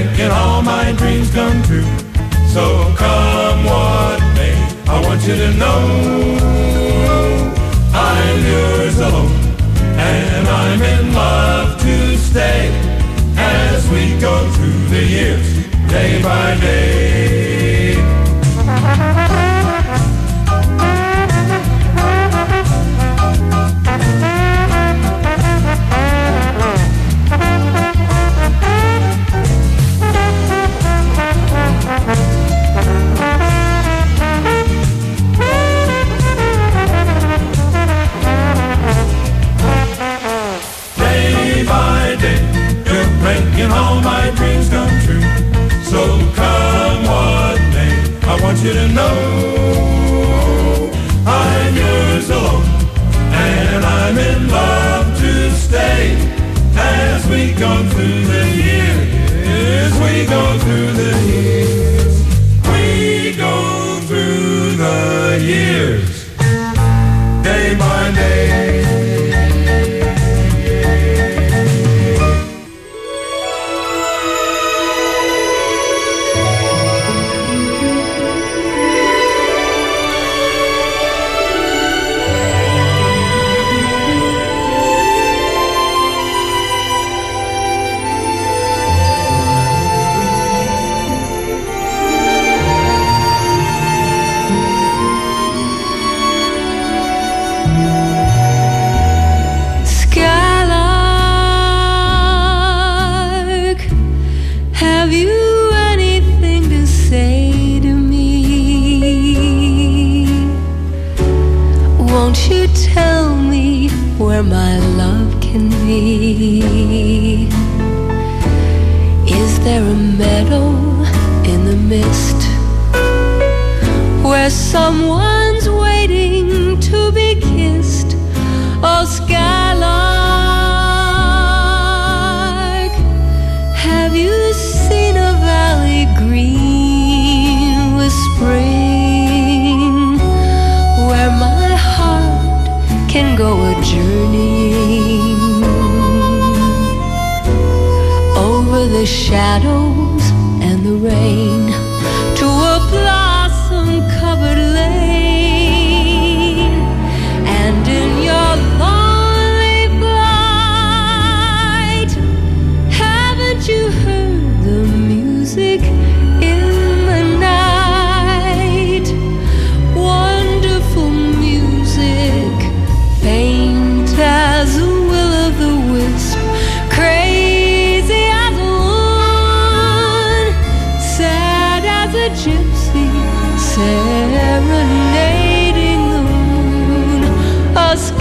making all my dreams come true. So come what may, I want you to know I'm yours alone, and I'm in love to stay as we go through the years, day by day. Making all my dreams come true. So come what may, I want you to know I'm yours alone, and I'm in love to stay as we go through the years. We go through the years. We go through the years, day by day. My love can be. Is there a meadow in the mist where someone's waiting to be kissed? Oh, skylark, have you seen a valley green with spring, where my heart can go a journeying over the shadows and the rain to a blossom-covered lane, and in your lonely flight, haven't you heard the music in the night? Wonderful music, faint as a will-o'-the-wisp, crazy as a moon, sad as a gypsy, serenading the moon. A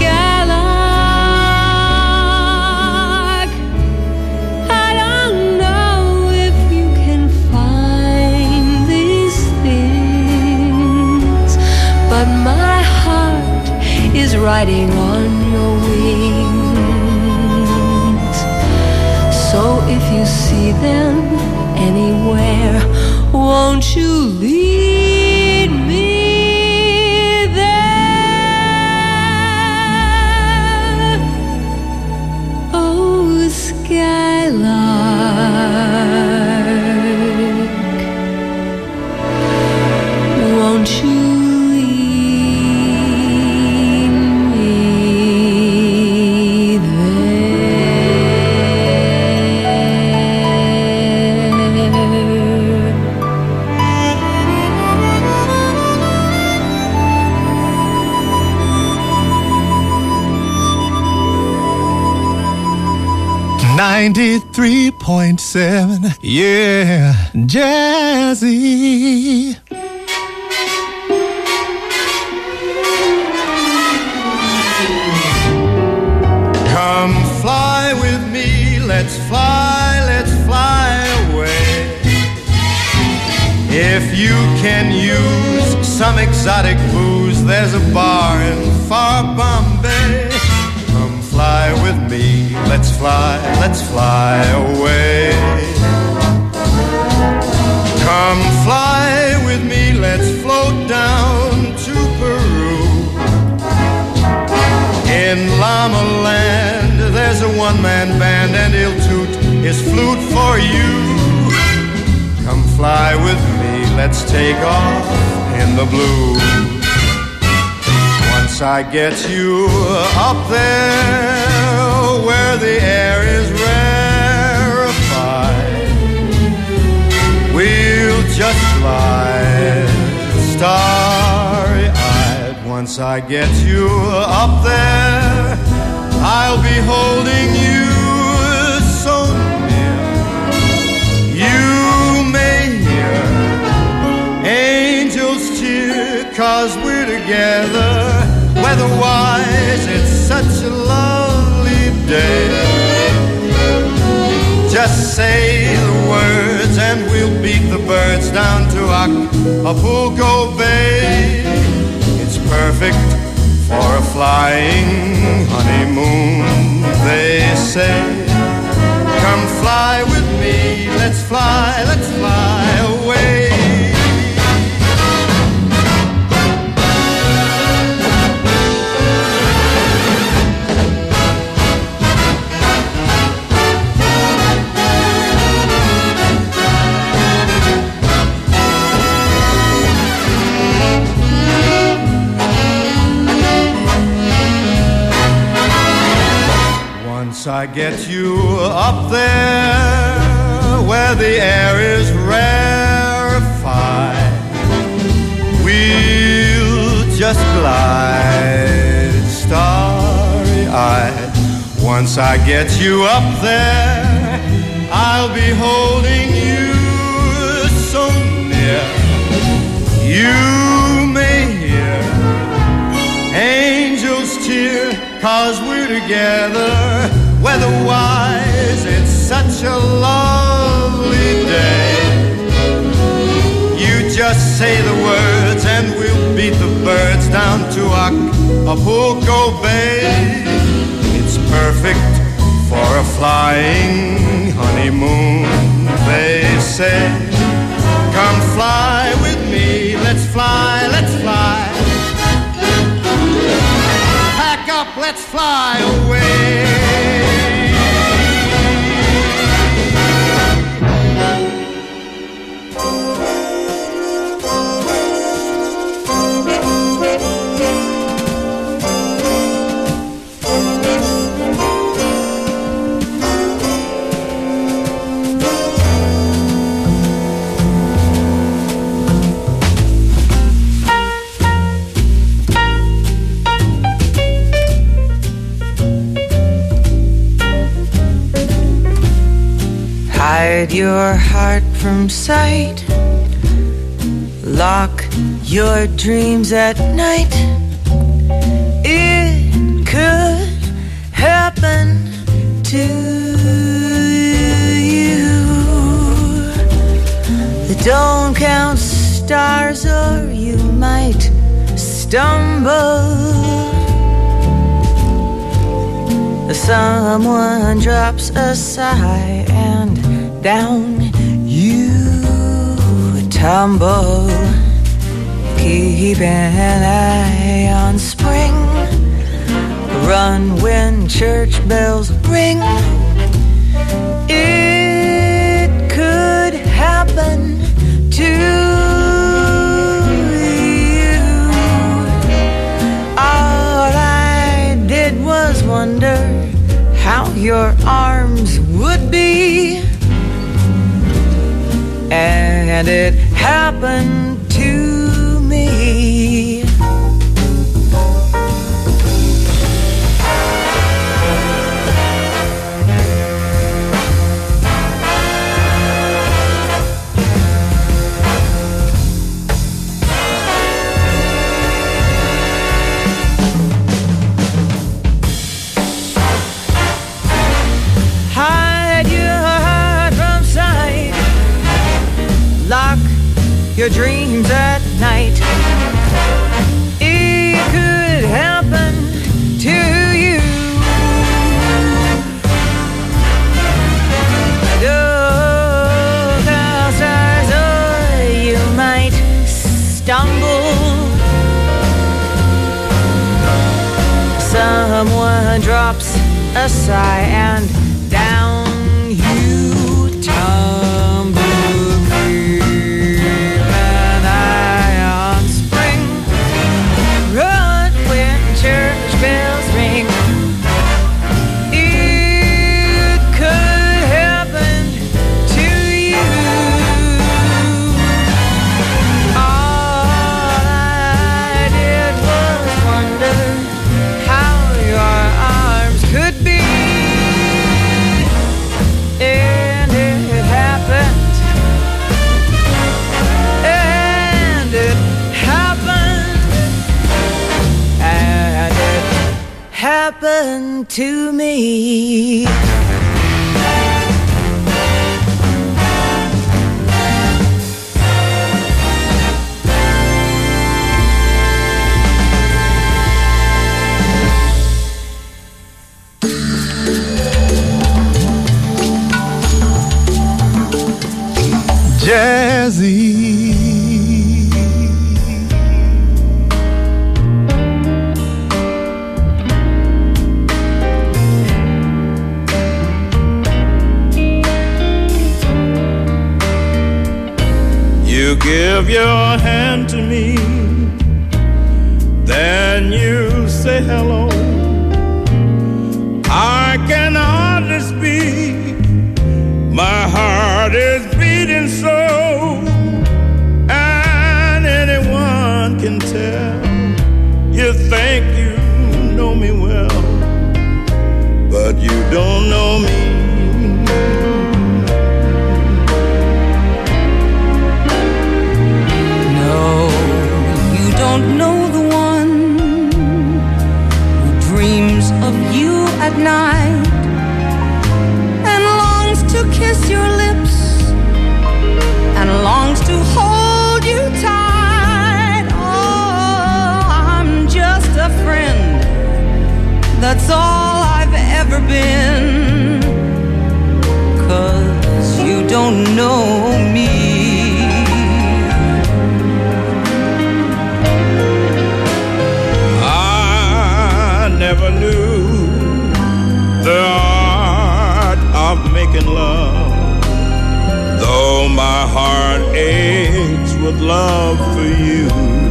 skylark, I don't know if you can find these things, but my heart is riding on your wings. So if you see them anywhere, won't you lead me there? Oh, skylark, won't you .7, yeah, Jazzy. Come fly with me, let's fly away. If you can use some exotic booze, there's a bar in far Bombay. Come fly with me, let's fly away. Come fly with me, let's float down to Peru. In Llama Land, there's a one-man band, and he'll toot his flute for you. fly with me, let's take off in the blue. Once I get you up there where the air is rarefied, we'll just fly starry-eyed. Once I get you up there, I'll be holding you so near. You may hear angels cheer, 'cause we're together. Weather-wise, it's such a lovely day. Just say the words and we'll beat the birds down to Acapulco Bay. It's perfect for a flying honeymoon, they say. Come fly with me, let's fly away. Once I get you up there where the air is rarefied, we'll just glide starry-eyed. Once I get you up there, I'll be holding you so near. You may hear angels cheer, 'cause we're together. Weather-wise, it's such a lovely day. You just say the words and we'll beat the birds down to Acapulco Bay. It's perfect for a flying honeymoon, they say. Come fly with me, let's fly, let's fly. Pack up, let's fly away. Hide your heart from sight. Lock your dreams at night. It could happen to you. Don't count stars or you might stumble. Someone drops a sigh and down you tumble. Keep an eye on spring. Run when church bells ring. It could happen to you. All I did was wonder how your arms would be. And it happened to me. Your dreams at night. It could happen to you. Look outside, or you might stumble. Someone drops a sigh and down you tumble. happened to me. Jazzy, you give your hand to me, then you say hello. I can hardly speak, my heart is beating slow, and anyone can tell you think you know me well, but you don't know me. Don't know the one who dreams of you at night and longs to kiss your lips and longs to hold you tight. Oh, I'm just a friend, that's all I've ever been, 'cause you don't know me. Never knew the art of making love, though my heart aches with love for you.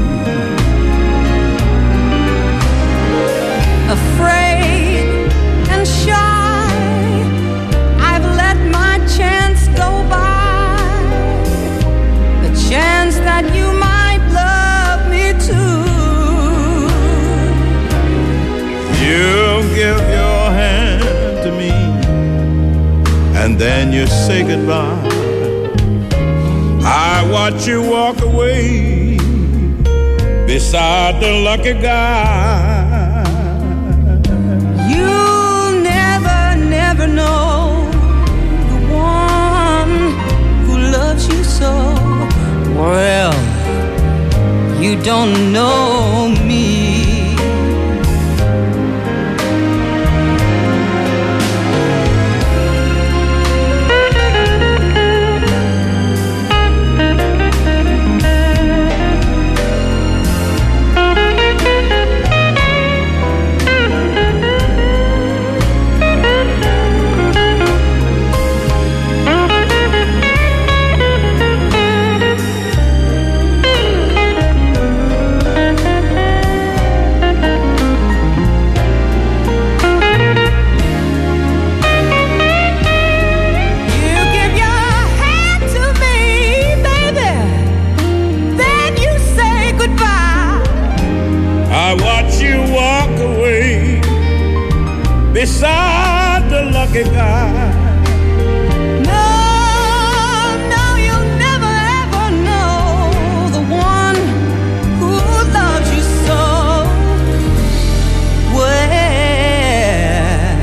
Afraid and shy, I've let my chance go by, the chance that you might love me too. You give your hand to me, and then you say goodbye. I watch you walk away beside the lucky guy. You'll never, never know the one who loves you so. Well, you don't know me. Beside the lucky guy. No, no, you'll never ever know the one who loves you so well.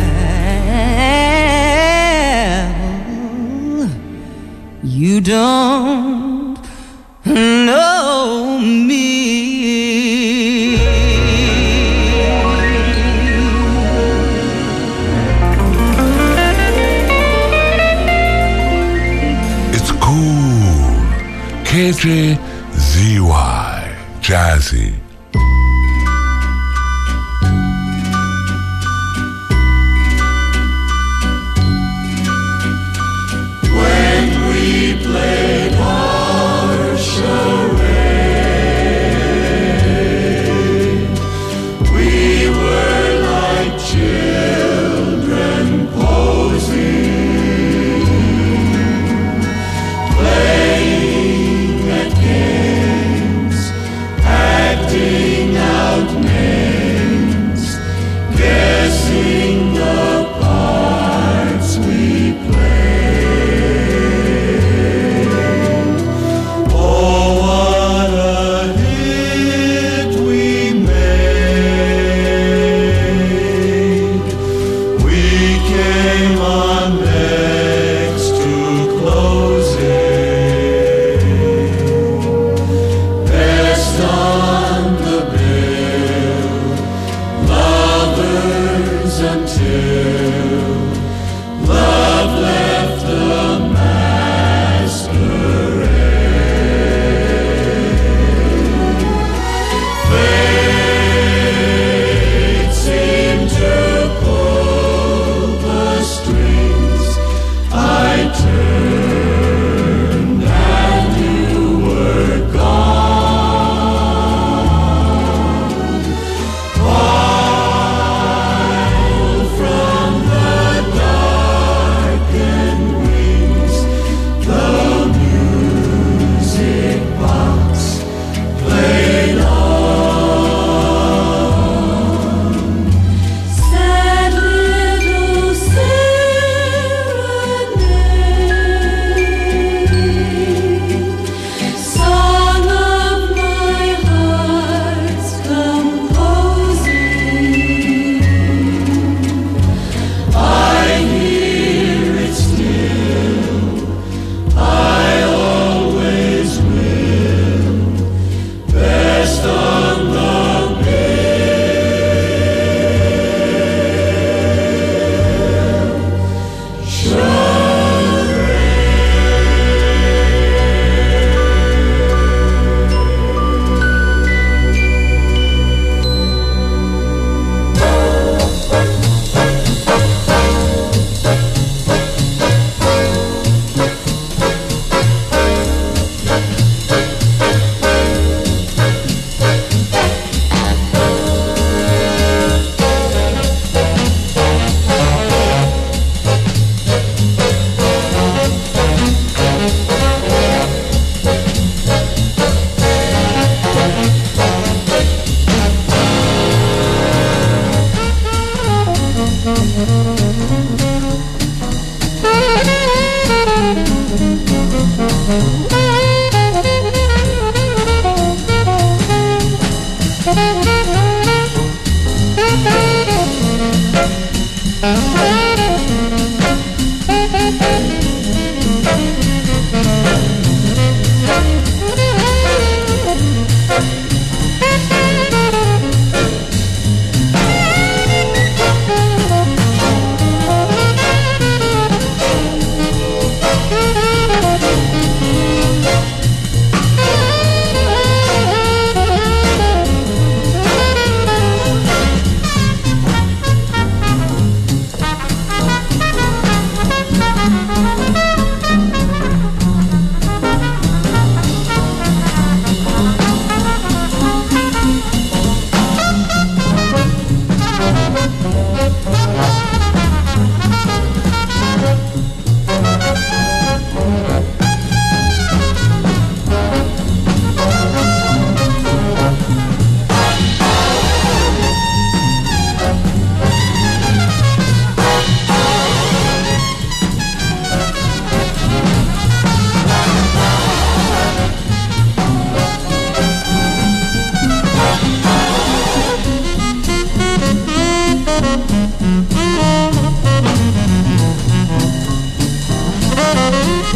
You don't know me. KJZY Jazzy. When we played our charade, we were like children posing, playing at games, acting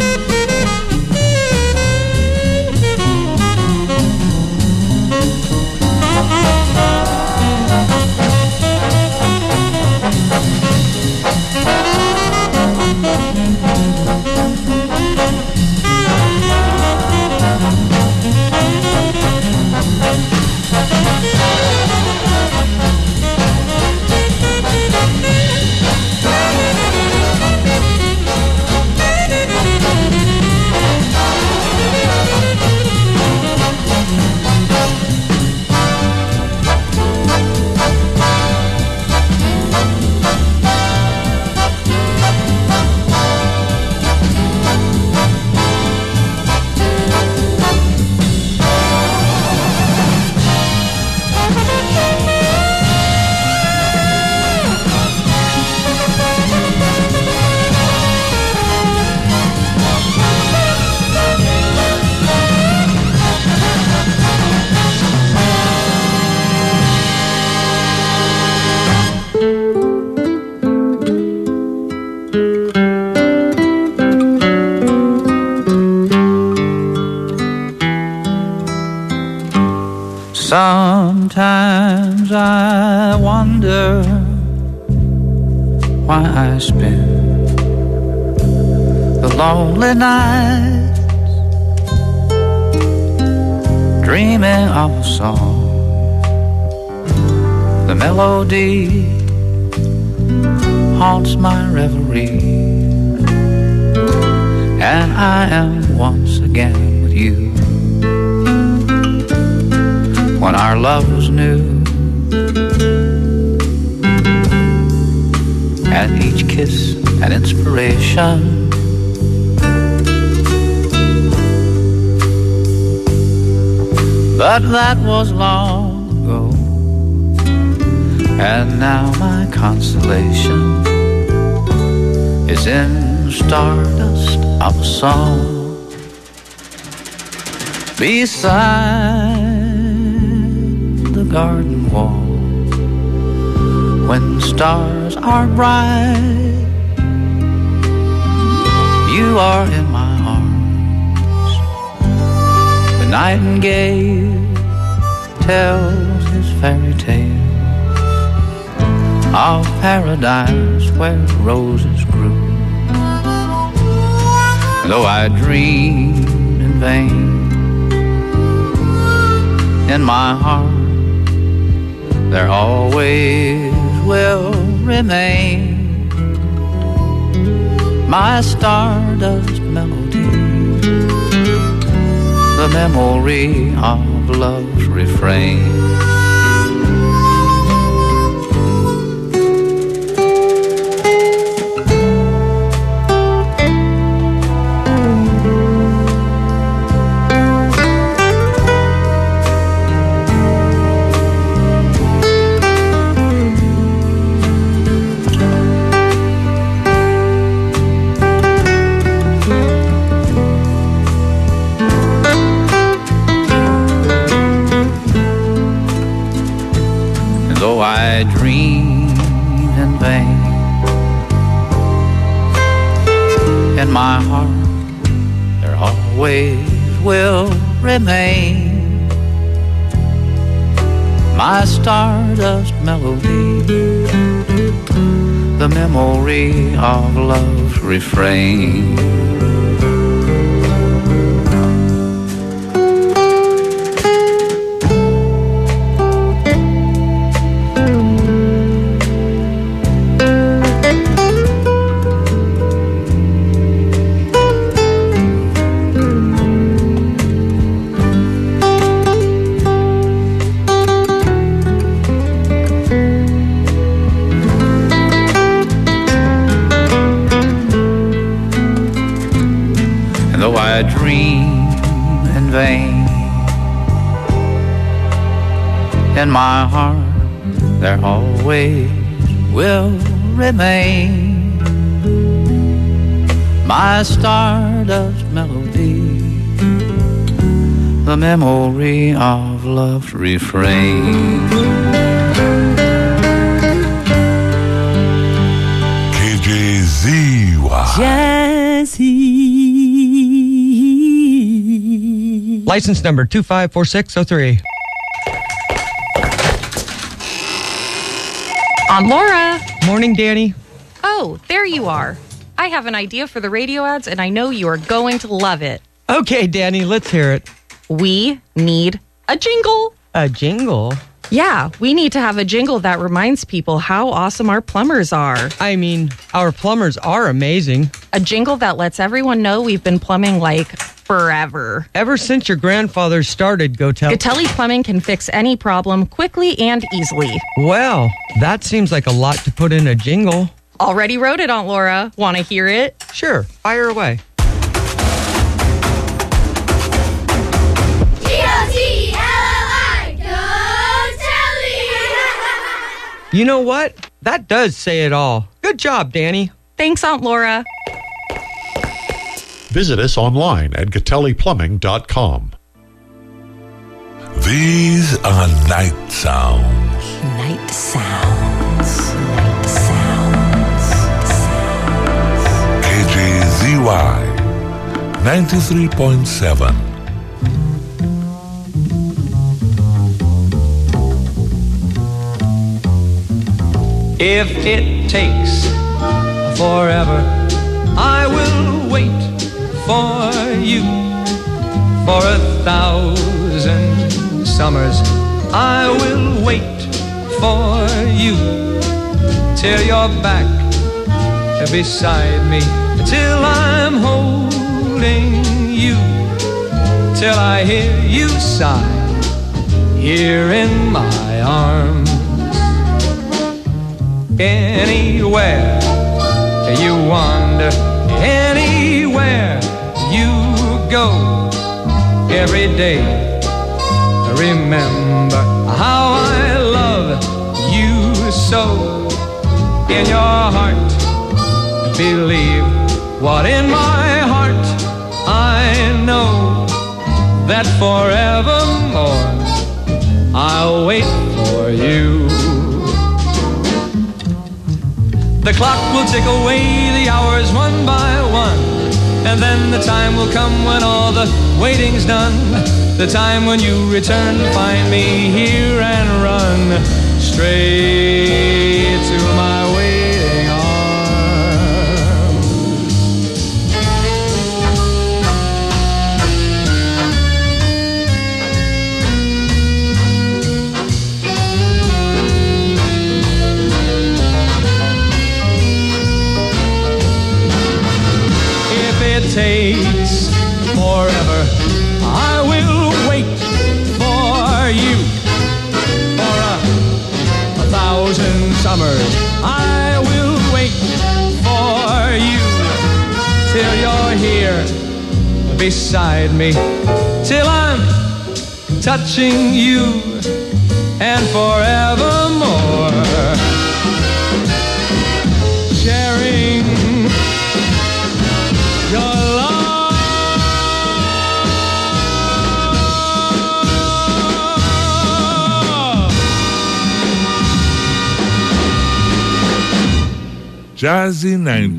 Sometimes I wonder why I spend the lonely nights dreaming of a song. The melody haunts my reverie, and I am once again with you. When our love was new, and each kiss an inspiration, but that was long ago, and now my consolation is in the stardust of a song beside the garden wall. When stars are bright, you are in my arms. The nightingale tells his fairy tale of paradise where roses grew. Though I dreamed in vain, in my heart there always will remain my stardust melody, the memory of love's refrain. I dreamed in vain, in my heart there always will remain my stardust melody, the memory of love's refrain. Though I dream in vain, in my heart there always will remain my stardust melody, the memory of love's refrain. KJZY Jazzy License number 254603. Aunt Laura. Morning, Danny. Oh, there you are. I have an idea for the radio ads, and I know you are going to love it. Okay, Danny, let's hear it. We need a jingle. A jingle? Yeah, we need to have a jingle that reminds people how awesome our plumbers are. I mean, our plumbers are amazing. A jingle that lets everyone know we've been plumbing like forever. Ever since your grandfather started, Gatelli Plumbing can fix any problem quickly and easily. Well, that seems like a lot to put in a jingle. Already wrote it, Aunt Laura. Want to hear it? Sure, fire away. You know what? That does say it all. Good job, Danny. Thanks, Aunt Laura. Visit us online at GatelliPlumbing.com. These are night sounds. Night sounds. Night sounds. KJZY 93.7. If it takes forever, I will wait for you. For 1,000 summers, I will wait for you. Till you're back beside me, till I'm holding you, till I hear you sigh here in my arms. Anywhere you wander, anywhere you go, every day remember how I love you so. In your heart, believe what in my heart I know, that forevermore I'll wait for you. The clock will tick away the hours one by one, and then the time will come when all the waiting's done. The time when you return to find me here and run straight to my waiting arms. If it takes forever, I will wait for you. For 1,000 summers, I will wait for you. Till you're here beside me, till I'm touching you, and forevermore sharing your love. Jazzy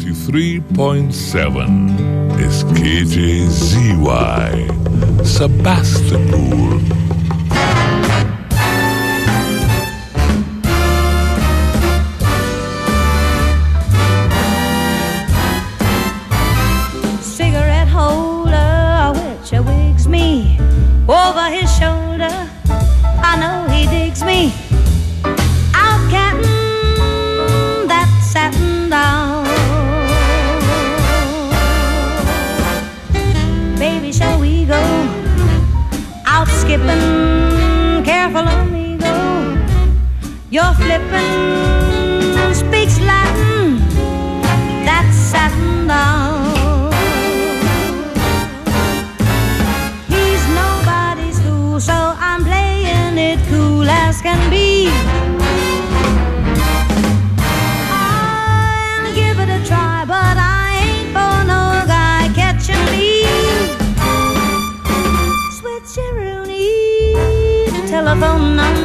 93.7 is KJZY, Sebastopol. Cigarette holder, which wigs me over his shoulder. I know he digs me. Out cattin' that satin down. Baby, shall we go out skipping? Careful on me go. You're flippin', speaks Latin. That satin down. He's nobody's fool, so I'm playing it cool as can be. I'll give it a try, but I ain't for no guy catching me. Switcheroonie, telephone number.